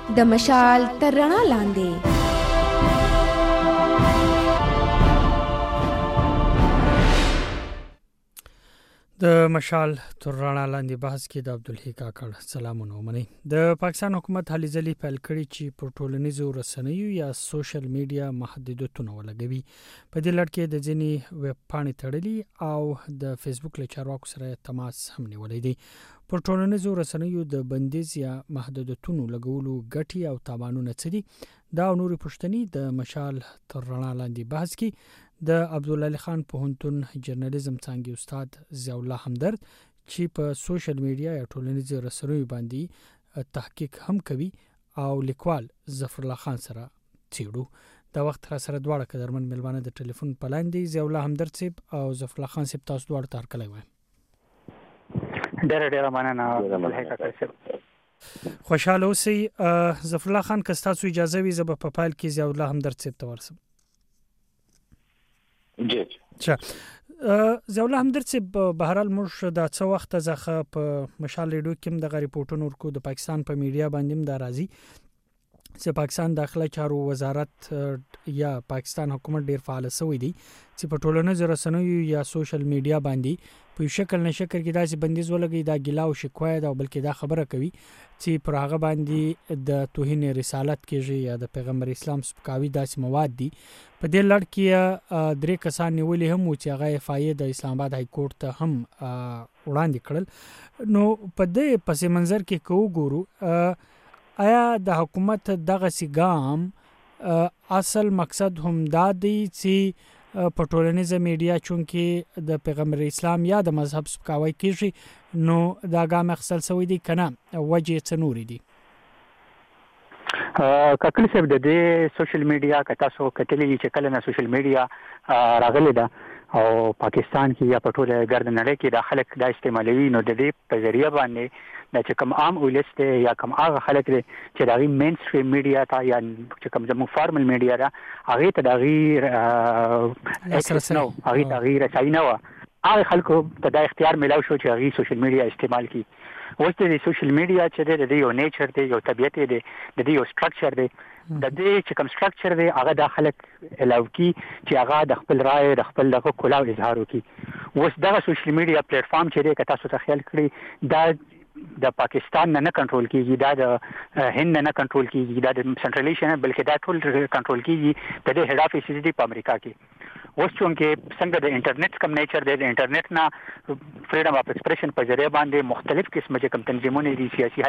د مشال تر رڼا لاندې. د مشال تر رڼا لاندې بحث کې د عبدالحی کاکړ سلامونه ومني. د پاکستان حکومت هلې ځلې پیل کړي چې پر ټولنیزو رسنیو یا سوشل میډیا محدودیتونه ولګوي. په دې لړ کې د ځینې ویب پاڼې تړلي او د فیسبوک له چارواکو سره تماس هم نیولې دي. پر ټولنیزو رسنیو د بندیز یا محدودیتونو لګولو ګټې او تاوانونه څه دي؟ دا او نورې پوښتنې د مشال تر رڼا لاندې بحث کې د عبدالعلی خان پوهنتون جرنالیزم څانګې استاد ضیاء الله همدرد چې په سوشل میډیا یا ټولنیزو رسنیو باندې تحقیق هم کوي او لیکوال ظفر الله خان سره څېړو. دا وخت را سره دواړه قدرمن ملوانه د ټلیفون په لاین دي. ضیاء الله همدرد صاحب او ظفر الله خان صاحب، تاسو دواړه ته هرکلی وایم. ډېره مننه خوشاله اوسئ. ظفر الله خان، که تاسو اجازه وي زه به په پایل کې ضیاء الله همدرد صاحب ته ورسم. ضیاء الله همدرد صاحب، بهرحال موږ دا څه وخت ځخه په مشال ریډیو کې د ریپورټونو ورکو د پاکستان په میډیا باندې هم دا راځي چې پاکستان داخله چارو وزارت یا پاکستان حکومت ډیر فعال شوی دی چې په ټولنیزو رسنیو یا سوشل میډیا باندې په شکل نه شکل کې داسې بندیز ولګي، دا ګیلا او شکوای دا، بلکې دا خبره کوي چې پر هغه باندې د توهین رسالت کېږي یا د پیغمبر اسلام سپکاوي داسې مواد دي. په دې لړ کې 3 کسان نیولې هم چې هغه اف آی د اسلام آباد های کورټ ته هم وړاندې کړل. نو په دې پس منظر کې کو ګورو، آیا د حکومت دغه سیګام اصل مقصد هم دا دی چې په ټولنیزه میډیا چونکې د پیغمبر اسلام یا د مذهب سپکاوی کیږي، نو دا ګام اخیستل شوی دی کنه وجه څه نورې دي؟ کاکل صاحب، د دې سوشل میډیا که تاسو کتلې چې کله نه سوشل میډیا راغلی ده او پاکستان کې یا په ټوله ګرد نړۍ کې دا خلک دا استعمالوي، نو د دې په ذریعہ باندې دا چې کوم عام ولس دی یا کوم هغه خلک دی چې دا غي مین سټریم میډیا ته یا چې کوم زموږ فارمل میډیا ده هغه ته دا غي اکسس نو هغه ته غي رسای نه و، هغه خلکو ته دا اختیار ملاو شو چې هغه سوشل میډیا استعمال کړي. اوس د سوشل میډیا چې د یو نیچر دی، یو طبيعت دی، د یو سټرکچر دی، د دې چې کوم سټرکچر دی هغه د خلک الاو کی چې هغه د خپل رائے د خپل دغه کلاو اظهار وکړي. اوس دغه سوشل میډیا پلیټ فارم چې دی که تاسو ته خیال کړئ دا د پاکستان نه کنټرول کیږي، دا د هند نه کنټرول کیږي، دا د سنټرل ایشیا نه، بلکې دا ټول کنټرول کیږي د دې هډ افیس دی په امریکا کې. اوس چونکې څنګه د انټرنیټ کم نیچر دی، د انټرنیټ نه فریډم اف ایکسپریشن په ذریعہ باندې مختلف قسمه چې کوم تنظیمونه دي، سیاسي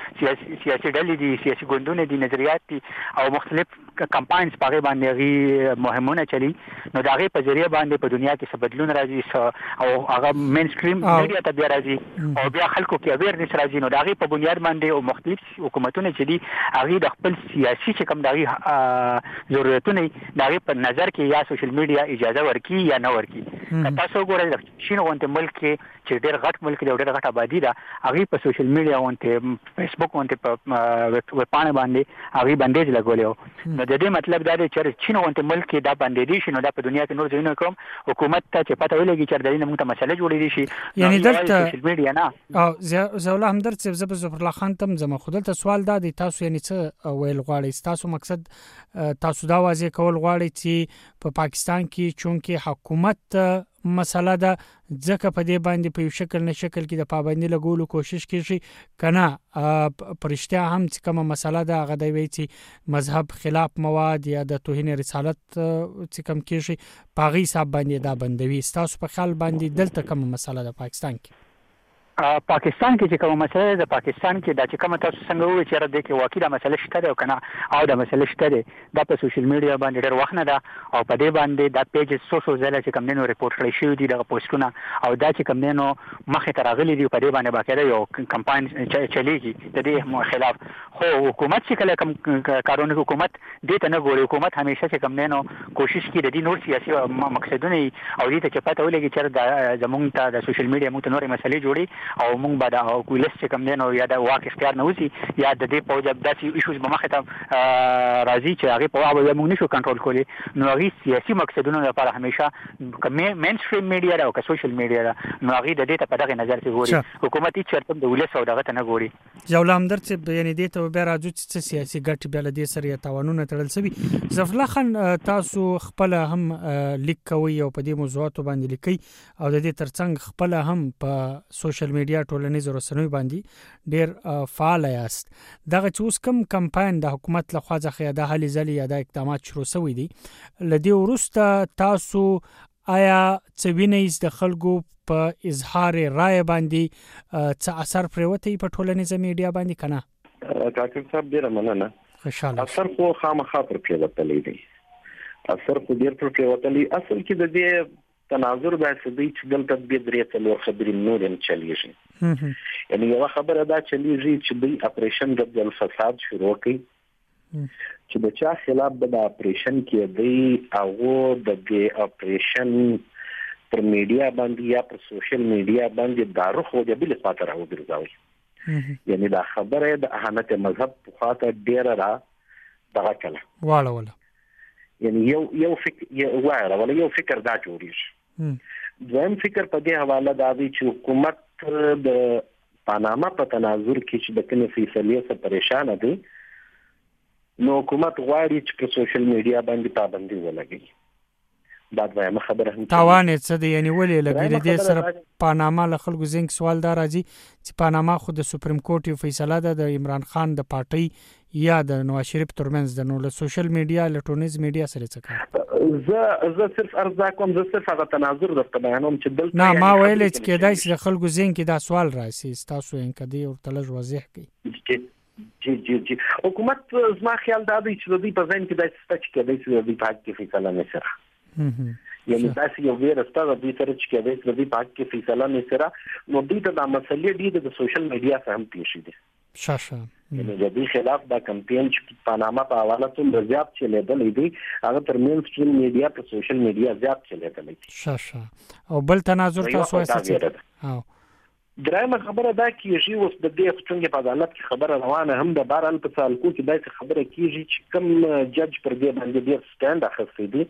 ډلې دي، سیاسي ګوندونه دي، نظریات دي او مختلف کمپاینز په باندې غي مهمونه چلی، نو دا غي په ذریعہ باندې په دنیا کې څه بدلون راځي او هغه مین سټریم میډیا ته بیا راځي او بیا خلکو کې اویرنس راځي. نو دا غي په بنیاد باندې او مختلف حکومتونه چې دي هغه د خپل سیاسي چې کوم دا غي ضرورتونه دا غي په نظر کې یا سوشل میډیا اجازه ورکي یا نه ورکي. تاسو ګورئ چین غونډه ملک کې چې ډېر غټ ملک دی او ډېر غټ آبادی ده، هغه په سوشل میډیا غونډه فیسبوک غونډه په ویب پاڼه باندې هغه بندیز لګولیو. نو د دې مطلب دا دی چې چین غونډه ملک کې دا باندې دي شنو دا په دنیا کې نور ځینې کوم حکومت ته چې پته ولګي چې د دې موږ ته مسله جوړې دي شي، یعنی دلته سوشل میډیا نه. او ضیاء الله همدرد صاحب، ظفر الله خان تم زما خودلته سوال دا دی، تاسو یعنی څه ویل غواړئ؟ تاسو مقصد تاسو دا واضح کول غواړئ چې په پاکستان کې چونکې حکومت مسله ده ځکه په دې باندې په یو شکل نه شکل کې د پابندي لګولو کوشش کیږي کنه پرشتیا هم چې کومه مسله ده هغه دی وی چې مذهب خلاف مواد یا د توهین رسالت چې کوم کیږي پاغي صاحب باندې دا بندوي. تاسو په خیال باندې دلته کومه مسله ده پاکستان کې؟ پاکستان کې چې کومه مسله ده پاکستان کې دا چې کومه تاسو څنګه وایي چې را دې کې واقعي دا مسله شته ده او کنه او دا مسله شته ده، دا په سوشل میډیا باندې ډېر وخت نه ده او په دې باندې دا پیج سوشل ځله چې کوم نو ریپورت کړی شوی دی دغه پوسټونه او دا چې کوم نو مخه تر غلي دی په دې باندې باقاعده یو کمپاین چلیږي د دې خلاف. خو حکومت چې کله کوم کارونه حکومت دې ته نه ګوري، حکومت همیشه چې کوم نو کوشش کوي د دې نور سیاسي مقصدونه او دې ته چې پته ولګي چې زمونږ ته د سوشل میډیا موږ ته نورې مسلې جوړي او موږ به د ولس چې کوم دی نو یا د واک اختیار نه وسی یا د دې په وجه داسې ایشوز به مخه ته راځي چې هغه په واه به موږ نشو کنټرول کولی نو هغه سیاسي مقصدونو لپاره همیشه مین سټریم میډیا او که سوشل میډیا نو هغه د دې په دغه نظر کې ګوري حکومت هیڅ چرته د ولس او دغه ته نه ګوري جولا همدرد چې یعنی دې ته بیا راځو چې سیاسي ګټ بیا له دې سره تاوانونه تړل شوی ظفر الله خان تاسو خپل هم لیک کوي او په دې موضوعاتو باندې لیکي او د دې ترڅنګ خپل هم په سوشل میډیا ټولنیزو رسنیو باندې ډیر فعال یاست دغه چې اوس کوم کمپاین د حکومت لخوا څخه د هلي ځلې یا د اقدامات شروع شوی دي لدی ورسته تاسو آیا څوینې د خلکو په اظهار رائے باندې څه اثر پروتي په ټولنیزه میډیا باندې کنه کاکر صاحب ډیر مننه خوشاله اثر خو خامخا پر پروتلې دي اثر خو ډیر پر پروتلې اصل کې د دې تناظر د دې چې دلته به درې څلور خبرې نور هم چلیږي یعنی یو خبره دا چلیږي چې د اپریشن د فساد شروع کړي چې د چا خلاف د اپریشن کې دی او د دې اپریشن پر میډیا باندې یا پر سوشل میډیا باندې دارو خو د بل خاطر راو ګرځاوي یعنی دا خبره د اهانت مذهب په خاطر ډیر را دغه کله واړه یعنی یو فکر دا جوړیږي دویم فکر په دې حواله دا دی چې حکومت د پاناما په تناظر کې چې د کنه فیصلې سره پریشان دي نو حکومت غواړي چې په سوشل میډیا باندې پابندي ولګي دا دویمه خبره هم تاوان څه دی یعنی ولې لګي د سره پاناما له خلکو زنګ سوال دا راځي چې پاناما خو د سپریم کورټ یو فیصله ده د عمران خان د پارټي یا د نواز شریف ترمنځ د نو له سوشل میډیا الکترونیز میډیا سره څه کار زه صرف ارزا کوم زه صرف هغه تناظر درته بیانوم چې دلته نه ما ویل چې کېدای شي د خلکو زین کې دا سوال راشي تاسو یې کدی او تلج واضح کړئ جی حکومت زما خیال دا دی چې د دې په ځین کې د ستچ کې د دې په حق کې فیصله نه سره یعنی تاسو یو ویره ستاسو د دې سره چې کې د دې په حق کې فیصله نه سره نو دې ته د مسلې د سوشل میډیا سره هم پیښ دي شاشه یعنی د دې خلاف دا کمپاین چې پاناما په حواله ته زیات چلیدل دي هغه تر مین سټریم میډیا په سوشل میډیا زیات چلیدل دي شاشه او بل تناظر تاسو وایي او درېمه خبره دا کیږي اوس د دې څنګه په عدالت کې خبره روانه هم د باران په سالکو کې داسې خبره کیږي چې کوم جج پر دې باندې ډیر سټاند اخیستی دی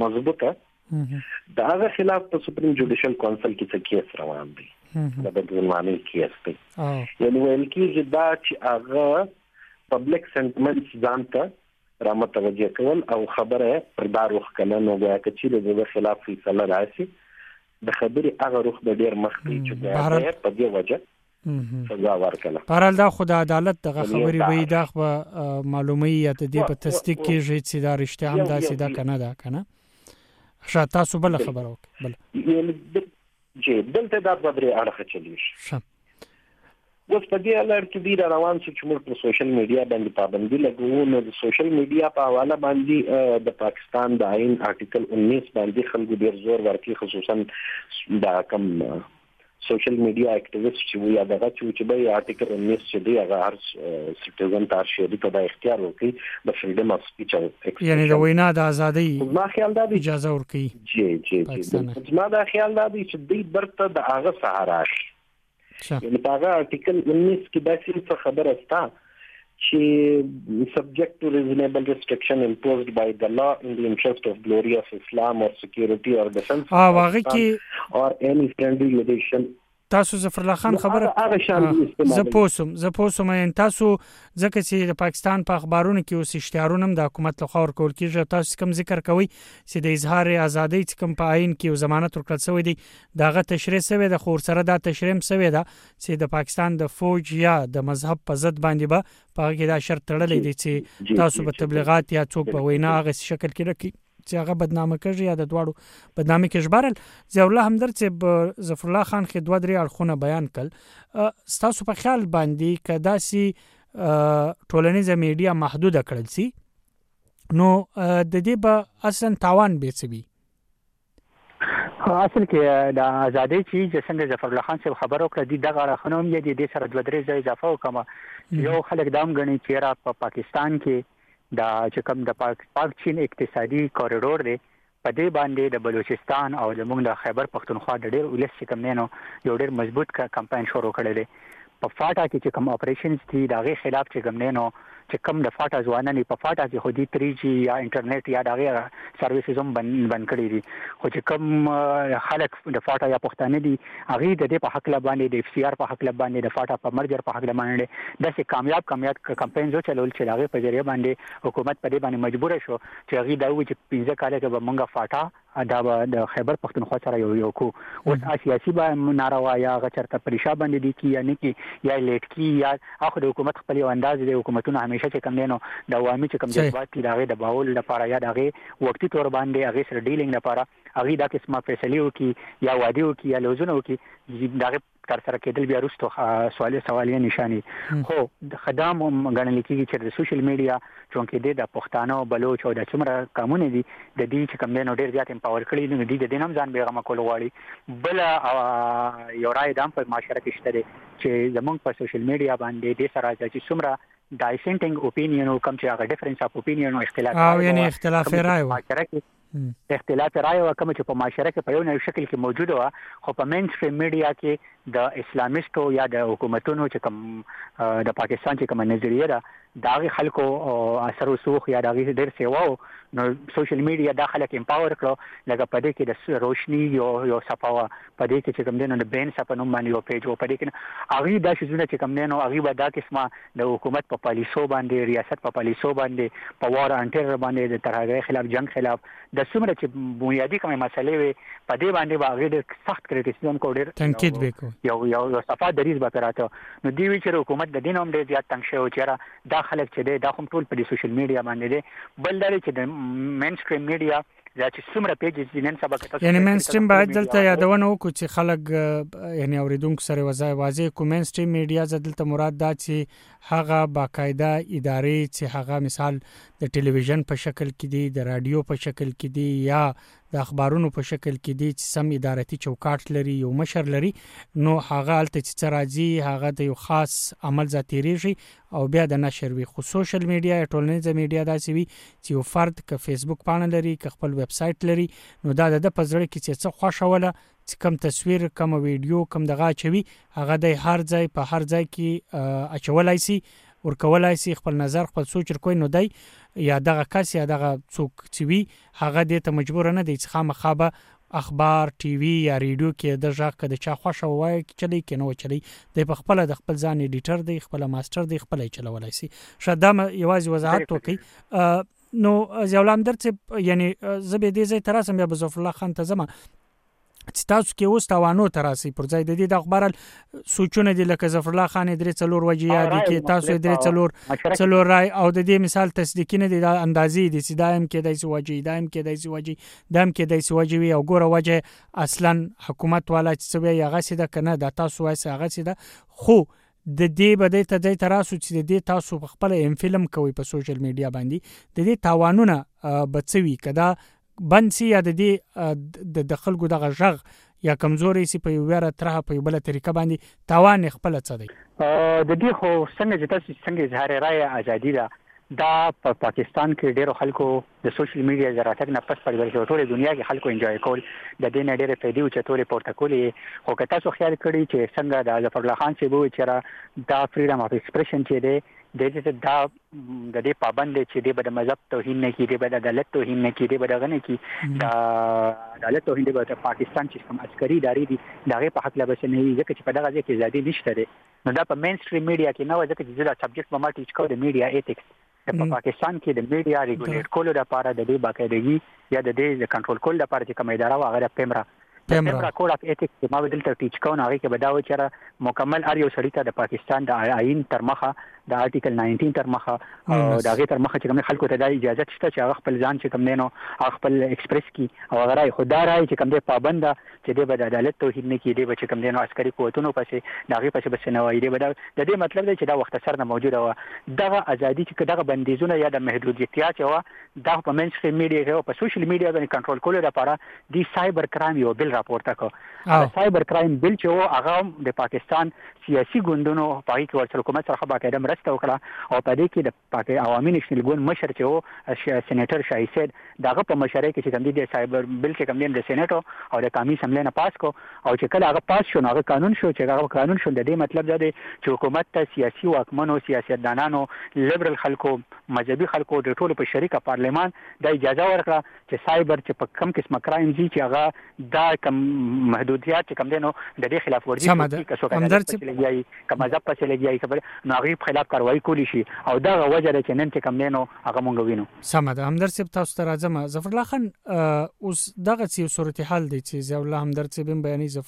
مضبوطه دا هغه خلاف په سپریم جوډیشل کونسل کې څه کیس روان دی دا د ځواني کیس دی یعنی ویل کیږي دا چې هغه پبلک سنټمنټس ځانته را متوجه کول او خبره پر دار وکړه نو دا چې د خلاف فیصله راشي د خبرې هغه روخ د ډیر مخکې چې په دې وجه سزا ورکړه بهرحال دا خو د عدالت دغه خبرې وي دا خو معلومي یا د دې په تصدیق کېږي چې دا رښتیا هم داسې دا کنه دا کنه شاته تاسو بل خبره وکړه بل جی دلته دا بدري اړه چلیږي اوس په دې اړه کې ډیر روان چې موږ په سوشل میډیا باندې پابندي لګوو نو د سوشل میډیا په حواله باندې د پاکستان د آئین آرټیکل 19 باندې خلکو ډیر زور ورکړي خصوصا دا کم سوشل میډیا اکټیویسټ چې وي هغه چې به آرټیکل 19 چې دی هغه هر سټیزن ته شریک ته د اختیار ورکړي د فریډم اف سپیچ او یعنی د وینا د ازادۍ ما خیال دا اجازه ورکړي جی ما دا خیال دا دی چې دوی برته د هغه سهارا یعنی هغه آرټیکل 19 کې داسې څه خبره ستا چې subject to reasonable restriction imposed by the law in the interest of glory of Islam or security or defense or any friendly relation تاسو ظفر الله خان خبره زه پوسم ان تاسو ځکه چې د پاکستان په اخبارونو کې اوس اشتهارونه د حکومت لخوا ورکول کیږي تاسو کوم ذکر کوي چې د اظهار ازادۍ چې کوم په عین کې ضمانت ورکړل شوی دی داغه تشریح شوی د خور سره دا تشریح شوی دا چې د پاکستان د فوج یا د مذهب په ضد باندې به په هغه دا شرط تړلې دي چې تاسو په تبلیغات یا څوک په وینا هغه شکل کې راکړي چې هغه بدنامه کوي یا د دواړو بدنامي کې جبرل ضیاء الله همدرد چې ظفر الله خان خې دوه درې اړخونه بیان کړ تاسو په خیال باندې کداسي ټولنیزه میډیا محدوده کړل سي نو د دې به اصلا تاوان به څه وي اصل کې د ازادۍ چې څنګه ظفر الله خان صاحب خبرو کړې دي دغه راخنوم یې د سره دوه درې ځای اضافه وکم یو خلک دام غني چې را په پاکستان کې دا چې کوم د پاک چین اقتصادي کوریډور دی په دې باندې د بلوچستان او د موږ د خیبر پختونخوا د ډېر ولس چې کوم نه یو ډېر مضبوط کمپاین شروع کړی دی په فاټا کې چې کوم اپریشنز دي دغه خلاف چې کوم نه چې کوم د فاټا ځوانان په فاټا کې خو دي 3G یا انټرنیټ یا دغه سرویسز هم بند کړی دي خو چې کوم خلک د فاټا یا پښتانه دي هغه د دې په حق باندې د FCR په حق باندې د فاټا په مرجر په حق باندې د سه کامیاب کمپاینز چلول چې دغه په ذریعہ باندې حکومت په دې باندې مجبور شو چې هغه دا و چې 15 کال کې به مونږه فاټا دا د خیبر پختونخوا سره یو کو اوس سیاسي به ناروا یا غچرته پریشا باندې دي کی یعنی کی یا لیټ کی یا اخو د حکومت خپل انداز د حکومتونو همیشه چې کم دینو د عوامي چې کم جذبات دي دغه د باول لپاره یا دغه وقتی تور باندې هغه سره ډیلینګ لپاره هغه د قسمه فیصله وکي یا وادي وکي یا لوزونه وکي دغه تر سره کېدل بیا وروسته سوالي نشانی خو د خدام غنل کېږي چې د سوشل میډیا چونکې د پښتانه بلوچ او د څومره قانون دي د دې چې کوم نو ډیر زیات امپاور کړي دي د دې نام ځان بیغمه کول غواړي بل یو رائے دام په معاشره کې شته چې زمونږ په سوشل میډیا باندې د سره چې څومره ډایسنټینګ اپینین او کوم چې هغه ډیفرنس اف اپینین او اختلاف او یعنی اختلاف رائے اختلاف رائے او کوم چې په معاشره کې په یو نوې شکل کې موجود و خو په مین سټریم میډیا کې د اسلامیستو یا د حکومتونو چې کوم د پاکستان چې کوم نظریه ده داغه خلکو اثر وسوخ یا داغه ډېر سیواو نو سوشل میډیا داخله کې امپاور کړو لکه په دې کې د روشنی یو صفاوه په دې کې چې کوم دینو د بین صفنوم باندې یو پیج او په دې کې هغه د شزونه چې کوم دینو هغه به دا قسمه د حکومت په پالیسو باندې ریاست په پالیسو باندې په وار انټر باندې د ترهګرۍ خلاف جنگ خلاف د څومره چې بنیادی کومه مسلې وي په دې باندې باغې د سخت کریټیسیزم کو ډېر تنقید وکړو یو صفه دریز به راته نو دی وی چې حکومت د دین هم ډېر زیات تنګ شوی چې دا خلک چې دا هم ټول په سوشل میډیا باندې دي بل لري چې د مین سټریم میډیا دا چې څومره پیجز دي نن سبا کې یعنی مین سټریم باید دلته یادونه وکړو چې خلک یعنی اوریدونکو سره واضح کو مین سټریم میډیا دلته مراد دا چې هغه باقاعده ادارې چې هغه مثال د ټلویزیون په شکل کې دي د رادیو په شکل کې دي یا د اخبارونو په شکل کې دي چې سم ادارتي چوکاټ لري یو مشر لري نو هغه الته چې راځي هغه د یو خاص عمل ذاتيږي او بیا د نشر وي خو سوشل میډیا ټولنیز میډیا داسې وي چې یو فرد ک فیسبوک پاڼه لري ک خپل ویب سټ لري نو دا د پزړه کې چې څه خوشاله چې کم تصویر کم ویډیو کم دغه چوي هغه د هر ځای په هر ځای کې اچولای سي ورکولای سي خپل نظر خپل سوچ کوي نو دی یا دغه کس یا دغه څوک چې وي هغه د ته مجبور نه دی چې خامخابه اخبار ټي وي یا ریډیو کې د ژغ کده چا خوښه وای چلی کې نو چلی د خپل د خپل ځان ایډیټر دی خپل ماستر دی خپل چلولای سي شدام یوازې وضاحت وکي نو زولام درته یعنی زبې دې زې تراسم یا بزف الله خان ته زما چې تاسو کې اوس توانو تراسي پر ځای د دې د خبرل سوچونه دي لکه ظفر الله خان درې څلور وجې یادي کې تاسو درې څلور رای او د دې مثال تصدیق نه دي د اندازې دي چې دایم کې دایسي وجې دایم کې دایسي وجې دایم کې دایسي وجې وي او ګوره وجه اصلا حکومت والا چې سوي هغه سي د کنه د تاسو وایي هغه سي د خو د دې بده ته د تراسو چې د دې تاسو خپل فلم کوي په سوشل میډیا باندې د دې توانونه بچوي کدا بنسي یا د دې د خلکو دغه ژغ یا کمزوري سي په ویره ترها په بل طریقه باندې توان خپل څه دی د دې خو څنګه چې تاسو څنګه اظهار رائے ازادي ده دا په پاکستان کې ډېر خلکو د سوشل میډیا زراعت نه پس پر ورته ټول دنیا کې خلکو انجوای کول د دې نه ډېر فائدې او چتوري پورتکولې خو که تاسو خیال کړی چې څنګه د ظفر الله خان سی بو چې دا فریډم اف ایکسپریشن چې دی د دې دا د دې پابند چې دی به د مذهب توهین نه کیږي به د عدالت توهین نه کیږي به دغه نه کی د عدالت توهین دی به پاکستان چې کوم عسکري ادارې دي دغه په حق لا بس نه وي ځکه چې په دغه ځای کې ازادي نشته دی نو دا په مین سټریم میډیا کې نه و ځکه چې دا سبجیکټ به ما ټیچ کوم د میډیا ایتکس په پاکستان کې د میډیا ریګولیټ کولو لپاره د دې باقاعدګي یا د دې کنټرول کول لپاره چې کوم اداره و هغه پیمرا کوډ اف ایتکس ما بدل ته ټیچ کوم هغه کې بداو چې مکمل ار یو سړی ته د پاکستان د آئین تر مخه د آرټیکل 19 تر مخه او د هغه تر مخه چې کوم خلکو ته د اجازه شته چې هغه خپل ځان چې کوم نه نو خپل ایکسپریس کی او هغه راي خدا راي چې کوم د پابند چې د عدالت توهین نه کیږي به چې کوم نه عسکري قوتونو پسې دغه پسې بس نه وایي د دې مطلب دی چې دا وخت سره نه موجوده و دغه ازادي چې دغه بندیزونه یا د محدودیتات او د په منسټریم میډیا او په سوشل میډیا باندې کنټرول کولو لپاره د سایبر کرایم یو بل راپورته کو سایبر کرایم بل چې هغه د پاکستان سیاسي ګوندونو په کې ورسره حکومت سره باقاعده مرسته وکړه او په دې کې د پاک عوامي نېشنل ګوند مشر چې وو سېنیټر شاهي سید دغه په مشرۍ کې چې کوم دي د سایبر بل چې کوم دي د سېنیټ او د قومي اسمبلی نه پاس کو او چې کله هغه پاس شو هغه قانون شو چې هغه قانون شو د دې مطلب دا دی چې حکومت ته سیاسي واکمنو سیاستدانانو لیبرل خلکو مذهبي خلکو د ټولو په شریکه پارلمان د اجازه ورکړه چې سایبر چې په کم قسمه کرایم دي چې هغه دا کم محدودیت چې کوم دي نو د دې خلاف ورزي کوي که څوک لګیایي که مذهب پسې لګیایي خبر نو هغه په خلاف کاروایی کولی شي او دا وجه ده چې نن چې کوم دي نو هغه مونږ وینو. سم ده. همدرد صاحب تاسو ته راځم. ظفر الله خان اوس دغه څه صورتحال دی چې ضیاء الله همدرد صاحب بیانې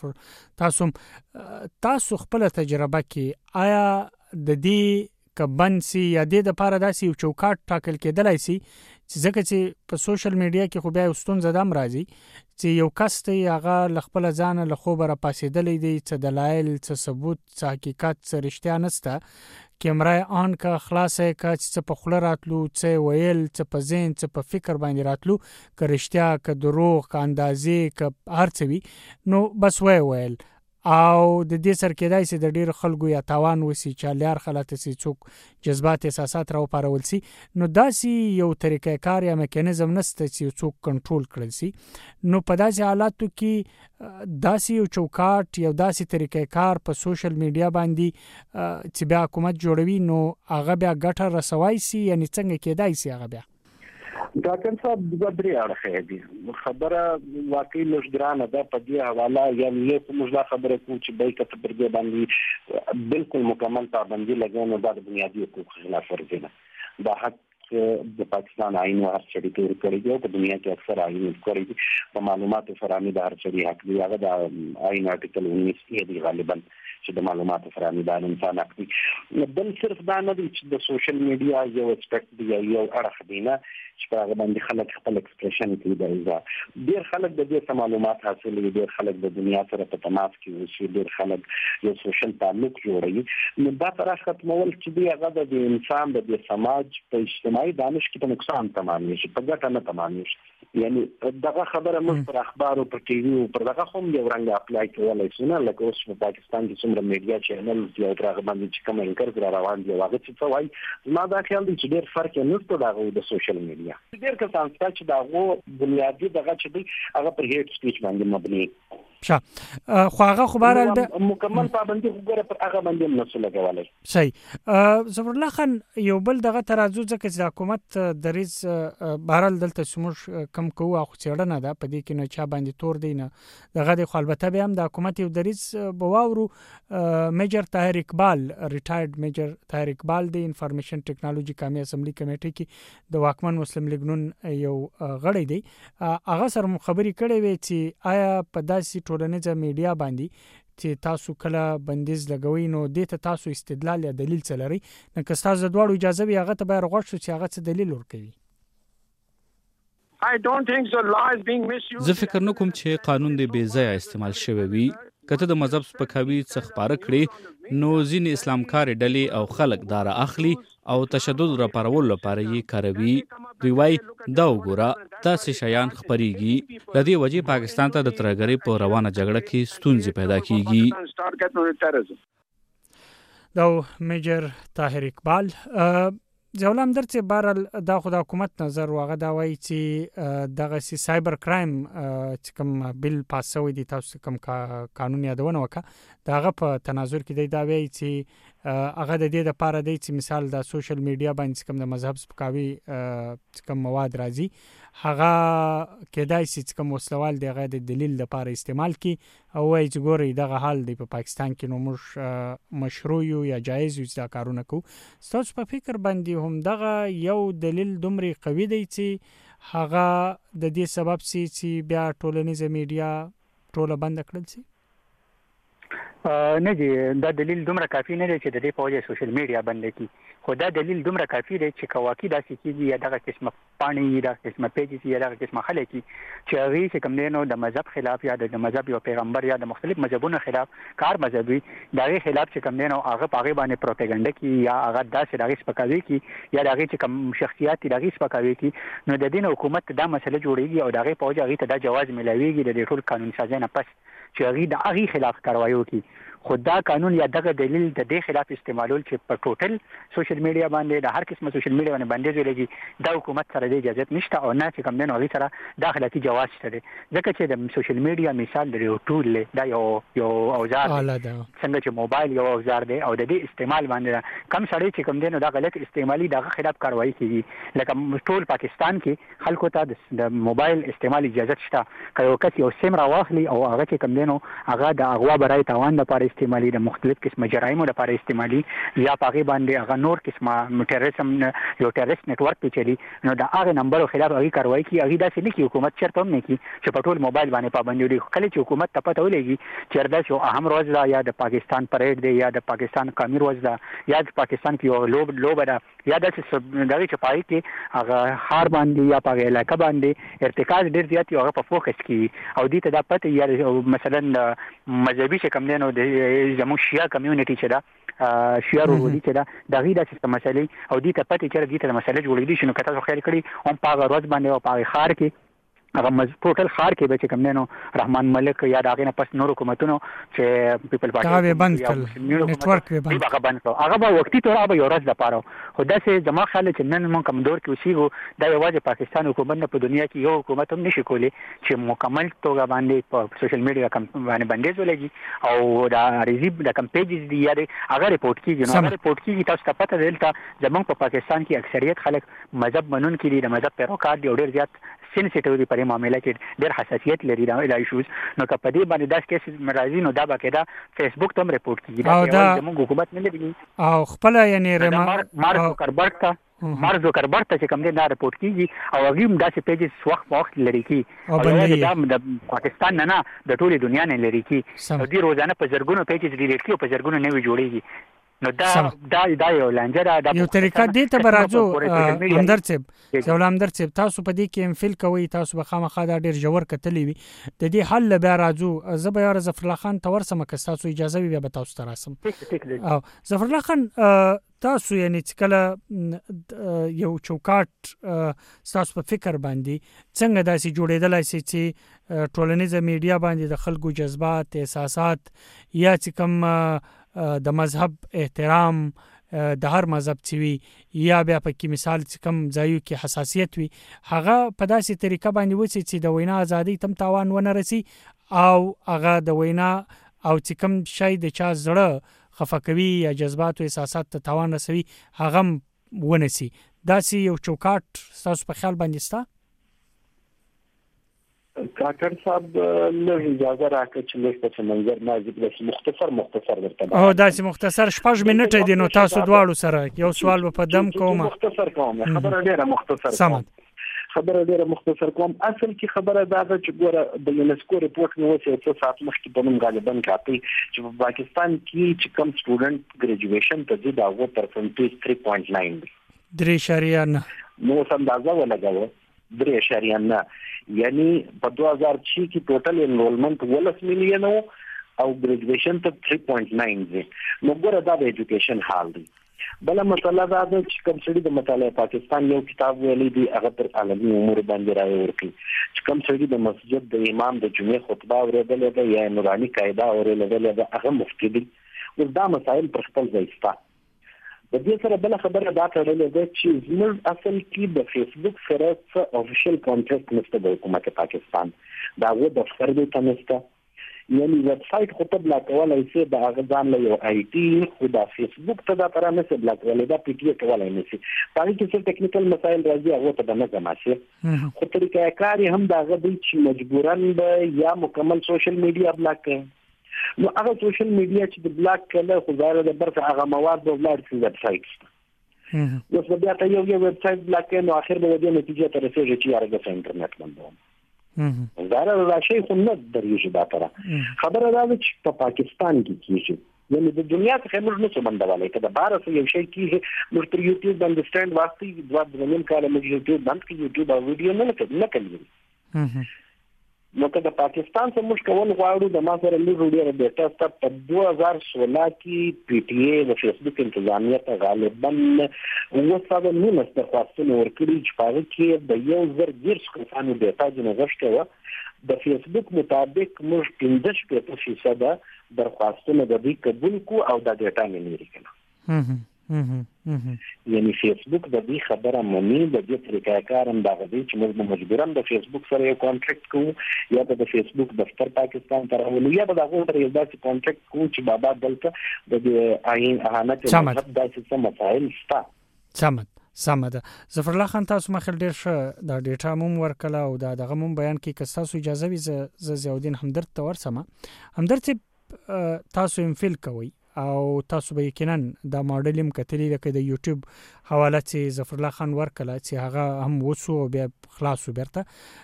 ظفر تاسو خپل تجربه کې آیا د دې کبنسي یا د لپاره داسې یو چوکاټ ټاکل کېدلای شي چې ځکه چې په سوشل میډیا کې خو بیا ستون زدم راځي چې یو کس ته هغه خپل ځان له خوب را پاسېدلې دی چې دلایل څه ثبوت څه حقیقت څه رښتیا نشته کیمرا آن کا خلاصه کا چې په خله راتلو څه ویل څه په ذهن څه په فکر باندې راتلو که رښتیا که دروغ که اندازې که هر څه وي نو بس ویل او د دې سر کېدای شي د ډیر خلکو یا تاوان وسی چې لار خلاته سي څوک جذبات احساسات راو پارول سي نو داسي یو طریقې کار یا میکانیزم نشته چې څوک کنټرول کړي سي نو په داسې حالاتو کې داسي یو چوکاټ یو داسي طریقې کار په سوشل میډیا باندې چې بیا حکومت جوړوي نو هغه بیا ګټه رسوي سي یعنی څنګه کېدای سي هغه بیا ډاکټر صاحب د درې اړخه دي خبره واقعي لږ ده په دې حواله یا موږ دا خبره کوو چې بای کته پر دې باندې بالکل مکمل پابندي لګونه د بنیادي حقوقو خلاف ورزي ده دا حق د پاکستان آئین هر چړي تور کړی دی په دنیا کې اکثر آئین کړی دي په معلوماتو فراهمي د هر چړي حق دی هغه د آئین آرټیکل 19 دی غالبا چې د معلوماتو فراهمي د انسان حق دی بل صرف دا نه دی چې د سوشل میډیا یو اسپیکټ دی یو اړخ دی نه چې په هغه باندې خلک خپل ایکسپریشن کوي دا ډیر خلک د دې معلومات حاصلوي ډیر خلک د دنیا سره په تماس کې اوسي ډیر خلک یو سوشل تعلق جوړوي نو دا طرح ختمول چې دی هغه د انسان د سماج په اجتماعي دانش کې په نقصان تمام شي په ګټه نه تمام شي یعنی دغه خبره موږ پر اخبار او پر ټي وي او پر دغه هم یو رنګ اپلای کولای شو نه لکه اوس په پاکستان کې څومره میډیا چینل یو تر باندې چې کوم انکر را روان دي هغه څه وایي ما دا خیال دی چې ډیر فرق نشته دغه د سوشل میډیا ډیر کسان چې دغه بنیادی دغه چې دی هغه پر هیټ سپیچ باندې مبني خو هغه خبره مکمل پابندي وګوره پر هغه باندې مسله کوي صحیح. ظفر الله خان یو بل دغه ترازو ځکه چې حکومت دریز بهرال دلته سموش کم کوه خو چړنه ده په دې کې نه چا باندې تور دی نه دغه د خپلبته به هم د حکومت یو دریز بواورو میجر طاهر اقبال ریټایرډ میجر طاهر اقبال د انفارمیشن ټیکنالوژي قومي اسمبلی کمیټې کې د واکمن مسلم لیگ نون یو غړی دی هغه سره خبري کړې وي چې آیا په داسې ټولنیزه میډیا باندې چې تاسو کله بندیز لګوي نو د تاسو استدلال یا دلیل څه لري نو که تاسو د دوړو اجازه وي هغه ته به رغوښ چې هغه څه دلیل ورکوي. زه فکر نه کوم چې قانون دی بې ځایه استعمال شوی وي کته د مذهب سپکاوي څخه خبره کړي نو ځینې اسلامکار ډلې او خلک دار اخلي او تشدد را پارول لپاره یې کاروي دوی وايي دا وګوره تاسې شیان خبريږي د دې وجې پاکستان ته د ترګري په روانه جګړه کې ستونزې پیدا کیږي. دا میجر طاهر اقبال ځولم درته بهرال دا خو د حکومت نظر واغه دا وایي چې دغه سایبر کرایم چې کوم بل پاسوي دي تاسو کوم قانون یادونه وکړه داغه په تناظر کې دی دا وایي چې هغه د دې لپاره دی چې مثال د سوشل میډیا باندې کوم د مذهب سپکاوي کوم مواد راځي هغه کېدای شي چې کوم وسلوال دی هغه د دلیل لپاره استعمال کی او وایي چې ګوري دغه حال دی په پاکستان کې نو موږ مشروع یا جایز یو ځکه کارونه کو تاسو په فکر باندې هم دغه یو دلیل دومره قوي دی چې هغه د دې سبب سي چې بیا ټولنیزه میډیا ټوله بند کړل شي نه دی دا دلیل دومره کافي نه دی چې د دې په وجه سوشل میډیا بند کی خو دا دلیل دومره کافي دی چې کواکی داسې کیږي یا دغه قسمه پانی دا قسمه پیجز یا دغه قسمه خلک چې هغه چې کوم دینو د مذهب خلاف یا د مذهب یو پیغمبر یا د مختلف مذهبونو خلاف کار مذهبي دغه خلاف چې کوم دینو هغه پاغه باندې پروپاګاندا کی یا هغه داسې دغه سپکاوي کی یا دغه چې کوم شخصیت دغه سپکاوي کی نو د دین حکومت دا مسله جوړیږي او دغه په وجه هغه ته دا جواز ملويږي د ټول قانون سازي نه پس چې هغه د هغه خلاف کاروایو کی خدا قانون یا دغه دلیل د دې خلاف استعمالول چې په ټوټل سوشل میډیا باندې د هر قسمه سوشل میډیا باندې بندیز ولګي د حکومت سره د اجازه نشته او نه چې کوم دین هغه سره داخلتي جواز شته ځکه چې د سوشل میډیا مثال د یو ټول له دا یو اوزار څنګه چې موبایل یو اوزار دی او د دې استعمال باندې کم سړی چې کوم دین دا غلط استعمالي دغه خلاف کاروایی کیږي لکه ټول پاکستان کې خلکو ته د موبایل استعمال اجازه شته که یو کس یو سیم راواخلي او هغه چې کوم دینو هغه د اغوا برای تاوان لپاره استعمالي د مختلف قسمه جرایمو لپاره استعمالي یا پاغي باندې هغه نور قسمه ټیرریزم یو ټیرریست نتورک په چلی نو د هغه نمبر خلاف هغه کاروایی کی هغه داسې نه کی حکومت چرته هم نه کی چې په ټول موبایل باندې پابندي لري کله چې حکومت ته پته ولګي چې دا یو اهم ورځ ده یا د پاکستان پریډ دی یا د پاکستان قومي ورځ ده یا د پاکستان کې یو لوب ده یا د دغه چپای کې هغه هار باندې یا پاغي علاقه باندې ارتکاز ډیر زیات یو هغه په فوکس کی او دې ته دا پته یا مثلا مذهبي چې کوم دینو د زموږ شیعه کمیونټي چې دا شیعه ورولي چې دا د غیدا سیستم مسلې او دې ته پته چې دې ته مسلې جوړې دي شنو کته خو خیال کړي هم په ورځ باندې او په خار کې هغه ټوټل خار کې به چې کوم دینو رحمان ملک یا داغه نه پس نور حکومتونو چې پیپل پارټي هغه بند کړ نتورک هغه بند کړ هغه به وختي تور به یو ورځ د پاره خو دا چې زما خیال چې نن موږ کوم دور کې اوسېږو دا یوازې پاکستان حکومت نه په دنیا کې یو حکومت هم نشي کولی چې مکمل توګه باندې په سوشل میډیا باندې بندیز ولګي او دا ریزیب د کم پیجز دی یا هغه ریپورت کیږي نو هغه ریپورت کیږي تاسو ته پته دلته زمونږ په پاکستان کې اکثریت خلک مذهب منون کړي د مذهب پیروکار دي او ډیر زیات سنسټیو دی په معاملې کې ډېر حساسیت لري دا ایشوز نو که په دې باندې داس کیس مرাজি نو دا باقاعده فیسبوک ته هم ریپورت کیږي دا زموږ حکومت نه لري او خپل یعنی مارک زوکربرګ ته چې کوم دی دا ریپورت کیږي او هغه هم داسې پیجز وخت لري کی او دا د پاکستان نه د ټولې دنیا نه لري کی او دی روزانه په زرګونو پیجز ډیلیټ کی او په زرګونو نوې جوړیږي نو دا یو لنجره دا یو طریقه دې ته برازو همدر صاحب چې ولامدر صاحب تاسو په دې کې انفیل کوي تاسو به خامخا دا ډیر جوړ کتلې وي د دې حل به راځو زه به یار ظفر الله خان تورسم که تاسو اجازه وي به تاسو تراسم او ظفر الله خان تاسو یعنی کله یو چوکاټ تاسو په فکر باندې څنګه داسې جوړېدلای شي چې ټولنیزه میډیا باندې د خلکو جذبات احساسات یا چې کوم د مذهب احترام د هر مذهب چې یا بیا په کې مثال چې کوم ځایو کې حساسیت وي هغه په داسې طریقه باندې وسی چې د وینا ازادي تم تاوان ونه رسي او هغه د وینا او چې کوم شای د چا زړه خفقوي یا جذبات او احساسات ته تاوان رسوي هغه ونسي داسې یو چوکاټ تاسو په خیال باندې ستا کاکر صاحب له اجازه راکړه چې لږ په منظر ما ذکر مختصر ورته او داسې مختصر 6 منټه دي نو تاسو دواړو سره یو سوال په دم کوم مختصر کوم خبره ډیره مختصر کوم اصل کې خبره دا ده چې ګوره د یونسکو ریپورت نو څه ساعت مخکې په نوم غالبا کاپي چې په پاکستان کې چې کوم سټوډنټ ګریجویشن ته ځي دا و پرسنټیج 3.9 3.9 نو اندازه ولګاوه 3.9 یعنی په 2006 کې ټوټل انرولمنت 10 میلیون او ګریجویشن ته 3.9 دی نو ګوره دا د ایجوکیشن حال دی بل مسله دا ده چې کوم څه د مطالعه پاکستان یو کتاب ویلي دی هغه پر عالمي امور باندې راوي ورکي چې کوم څه د مسجد د امام د جمعې خطبه اوریدل دی یا نوراني قاعده اوریدل دی هغه مفتی دی او دا مسائل پر خپل ځای ستا د دې سره بل خبره دا تړلې ده چې زموږ اصل کې د فیسبوک سره څه افیشل کانټیکټ نشته د حکومت پاکستان دا و د فرد ته نشته یعنی ویب سټ خو ته بلاک کولای شي دا غزان له یو آی ټي خو دا فیسبوک ته دا تر نه بلاک کولای دا پی ټی کولای نه شي پاره کې څه ټیکنیکل مسایل راځي هغه ته نه زماسي خو طریقه کاری هم دا غوډي چې مجبورن به یا مکمل سوشل میډیا بلاک کړي نو هغه سوشل میډیا چې د بلاک کله خو ظاهر ده برته هغه مواد د بلاک ویب سټ اوس بیا ته یو ویب سټ بلاک نو اخر به د نتیجې ته رسیږي چې هغه د انټرنیټ باندې ظاهر راشي خو نه درېږي دا تر خبره ده چې په پاکستان کې کیږي یعنی د دنیا څخه موږ نه څه بندوالای کده بار څه یو شی کیږي موږ تر یوټیوب باندې سټاند واسطي 2 کال موږ یوټیوب باندې یوټیوب او ویډیو نه کوي نو که د پاکستان څخه موږ کول غواړو د ما سره لږ ډېر ډیټا ستا په 2016 کې پی ټی ای د فیسبوک انتظامیه ته غالبا 919 درخواستونه ورکړي چې په هغه کې د 1000 کسانو ډیټا جنغشته و. د فیسبوک مطابق موږ 15% درخواستونه د دې قبول کو او د ډیټا نه لري کنه. یعنی فیسبوک د دې خبره مني د دې طریقې کارم دا غوډي چې موږ مجبورم د فیسبوک سره یو کانټریکټ کوو یا د فیسبوک دفتر پاکستان ته راولو یا د هغه سره یو داسې کانټریکټ کوو چې بابا دلته د آئین اهانت مذهب داسې څه مسایل شته. سمه ده. ظفر الله خان تاسو مخل ډیر ښه د ډیټا موم ورکله او دا دغه موم بیان کې که تاسو اجازه وي ز زیاودین همدرد ته ورسمه. همدرد تاسو انفیل کوي او تاسو به یقینا د ماډلیم کتلی لکه د یوټیوب حواله چې ظفر الله خان ورکله چې هغه هم وسو بیا خلاصو برته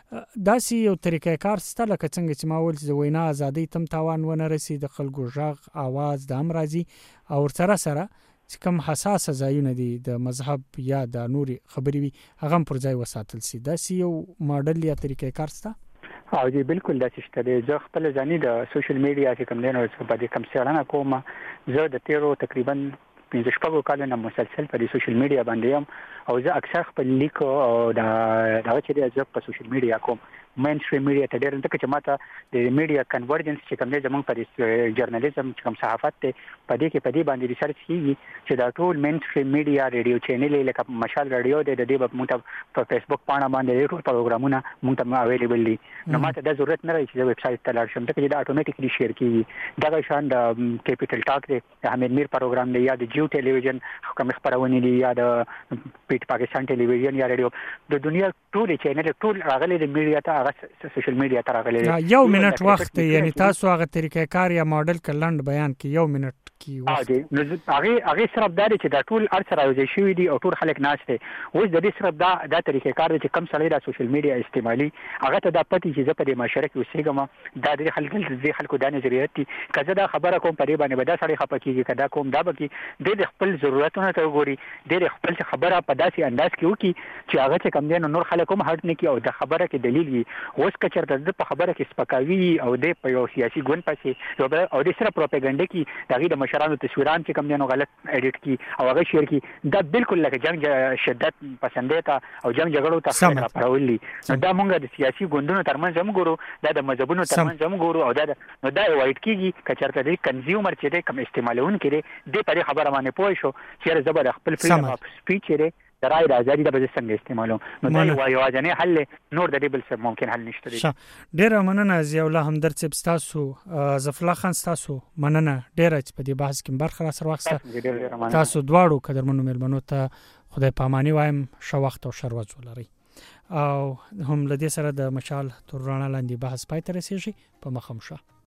داسې یو طریقې کار ست لکه څنګه چې ما ول چې وینا ازادي تم تاوان ونه رسي د خلکو ژغ आवाज د امراضي او سره چې کوم حساس ځایونه دي د مذهب یا د نوري خبري وي هغه پر ځای وساتل سي داسې یو ماډل یا طریقې کار ست. او جی بالکل دا شته دی. زه خپل ځاني د سوشل میډیا چې کوم دینو په دې کم څارنه کوم. زه د 13 تقریبا 15 کالونو مسلسل په سوشل میډیا باندې یم او زه اکثر خپل لیک او دا چې د په سوشل میډیا کوم مین سټریم میډیا ته ډېر انده چې ماته د میډیا کنورجنس چې کوم دی زموږ په جرنالیزم چې کوم صحافت ته په دې باندې ریسرچ کیږي چې دا ټول مین سټریم میډیا ریډیو چینل لکه مشال ریډیو د دې موږ په فیسبوک باندې باندې ټول پروګرامونه موږ ته اویلیبل دي. نو ماته د ضرورت نه راځي چې ویب سټ ته لاړ شم ته چې دا اتوماتیکلی شیر کیږي. دا شان د کیپټل ټاک دی د حمید میر پروګرام دی یا د جیو ټلویزیون کوم خبرونه دي یا د پیټ پاکستان ټلویزیون یا ریډیو د دنیا ټول چینل ټول راغلي د میډیا ته سوشل میډیا ته راغلي. یو منټ وخت یعنی تاسو هغه طریقې کار یا ماډل کلند بیان کی یو منټ کی وخت نو هغه صرف دا چې دا ټول ارسره راوځي شوی دي او ټول خلک ناشته اوس د دې صرف دا طریقې کار چې کم سړی د سوشل میډیا استعمالي هغه ته د پتی چې په دې معاشره کې اوسېګم دا د خلکو د نظریات دي کزه دا خبره کوم په دې باندې به دا سړی خپکیږي کدا کوم دا بکی د خپل ضرورتونو ته وګوري د خپل خبره په داسې انداز کې وکي چې هغه چې کم دي نور خلک هم هټ نه کی او د خبره کې دلیل وي. اوس کچرته د په خبره کې سپکاوي او د په یو سیاسي ګوند پسې او د سره پروپاګاندا کې دغه د مشرانو تصویران چې کم دي نو غلط اډیټ کی او هغه شیر کی دا بالکل لکه جنگ شدت پسندیتا او جنگ جګړو ته راپړولي. نو دا مونږ د سیاسي ګوندونو ترمنځ هم ګورو دا د مذهبونو ترمنځ هم ګورو او دا نو دا وایټ کیږي کچرته د کنزیومر چې د کم استعمالون کړي د په خبره باندې پوه شو چې زبر خپل فریډم اف سپیچ لري رائے راځي د به څنګه استعمالو نو دا یو واجنې حل نور د دې بل څه ممکن حل نشته دي. ډیر مننه ضیاء الله همدرد صاحب تاسو ظفر الله خان تاسو مننه ډیر چې په دې بحث کې برخه را سره وخت تاسو دواړو قدرمنو مېلمنو ته خدای پاماني وایم شو وخت او شروع ولري او هم لدې سره د مشال تر رڼا لاندې بحث پای ته رسیږي په مخم شه.